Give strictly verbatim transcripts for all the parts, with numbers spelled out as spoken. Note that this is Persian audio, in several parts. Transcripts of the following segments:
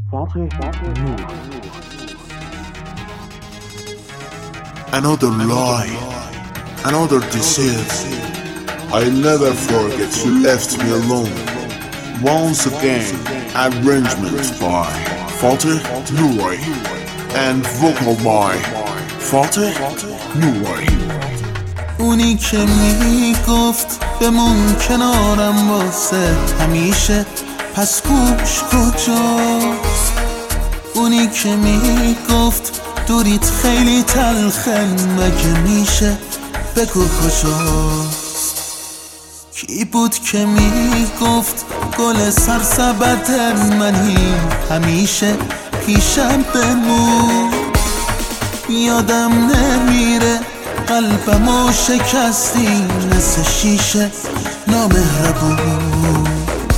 Another lie, another deceit. I'll never forget you left me alone. Once again, arrangements by Fateh Nouri and vocal by Fateh Nouri. اونی که میگفت بمون کنارم واسه همیشه، پس گوش کجاست؟ اونی که میگفت دوریت خیلی تلخه، مگه میشه بگو کجاست؟ کی بود که میگفت گل سرسبد منی، همیشه پیشم بمون؟ یادم نمیره قلبمو شکستی مثل شیشه نامهربون.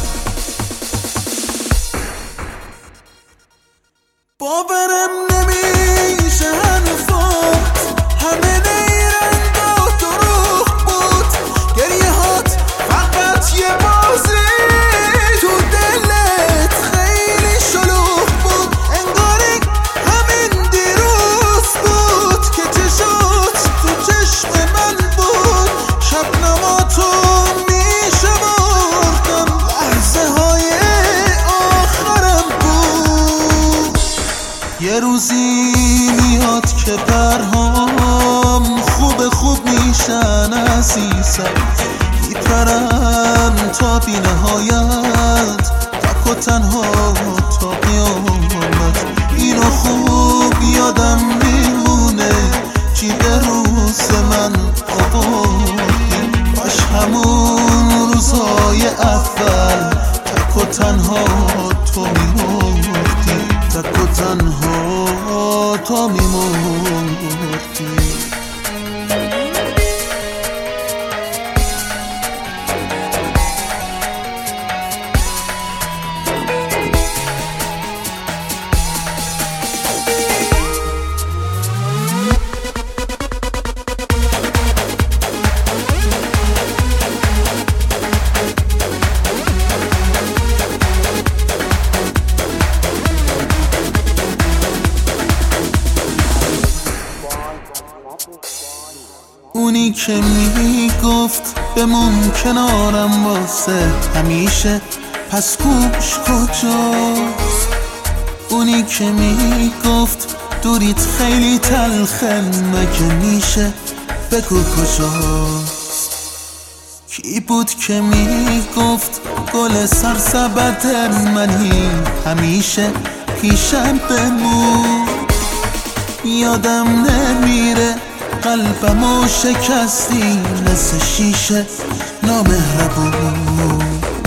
باورم نمیشه هنوزات همه نیرنگ و دروغ بود، گریه هات فقط یه بازی تو دلت خیلی شلوغ بود. انگاری همین دیروز بود که چشات تو چشم من بود. شب نماتو میشمردم، لحظه های آخرم بود. یه روزی میاد که پرهام خوب خوب میشن عزیزم، میپرم تا بی نهایت، تک و تنها تا قیامت. اینو خوب یادم میمونه جیب روز من آوردی، باش همون روزهای اول تک و تنها تو میمردی، تک و تنها تو میمردی. اونی که میگفت بمون کنارم واسه همیشه، پس گوش کجاست؟ اونی که میگفت دوریت خیلی تلخه، مگه میشه بگو کجاست؟ کی بود که میگفت گل سرسبد منی، همیشه پیشم بمون؟ یادم نمیره قلبمو شکستی مثل شیشه نامهربون.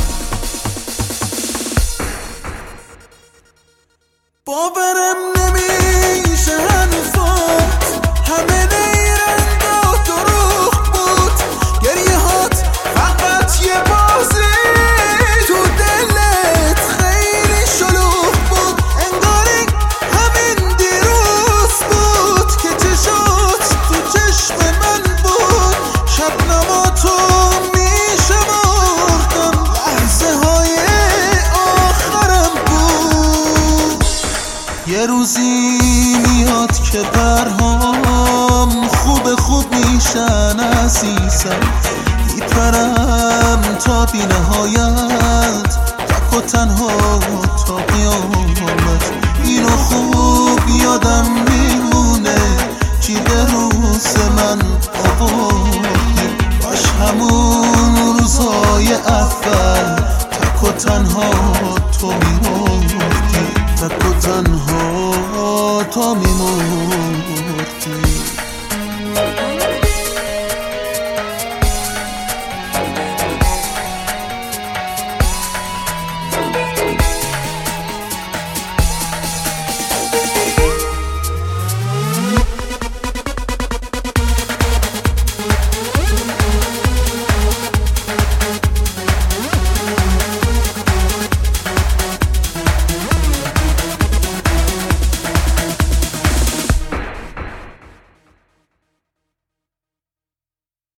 باورم نمیشه هنوزات همه نیرنگ و دروغ بود، گریه هات فقط یه بازی تو دلت خیلی شلوغ بود. انگاری همین دیروز بود که چشات تو چشم من بود. شب نماتو میشمردم، لحظه های آخرم بود. یه روزی میاد که پرهام خوب خوب میشن عزیزم، میپرم تا بی نهایت، تک و تنها تا قیامت. اینو خوب یادم میمونه جیب روز من آوردی، باش همون روزهای اول تک و تنها تو میمردی، تک و تنها تو میمردی.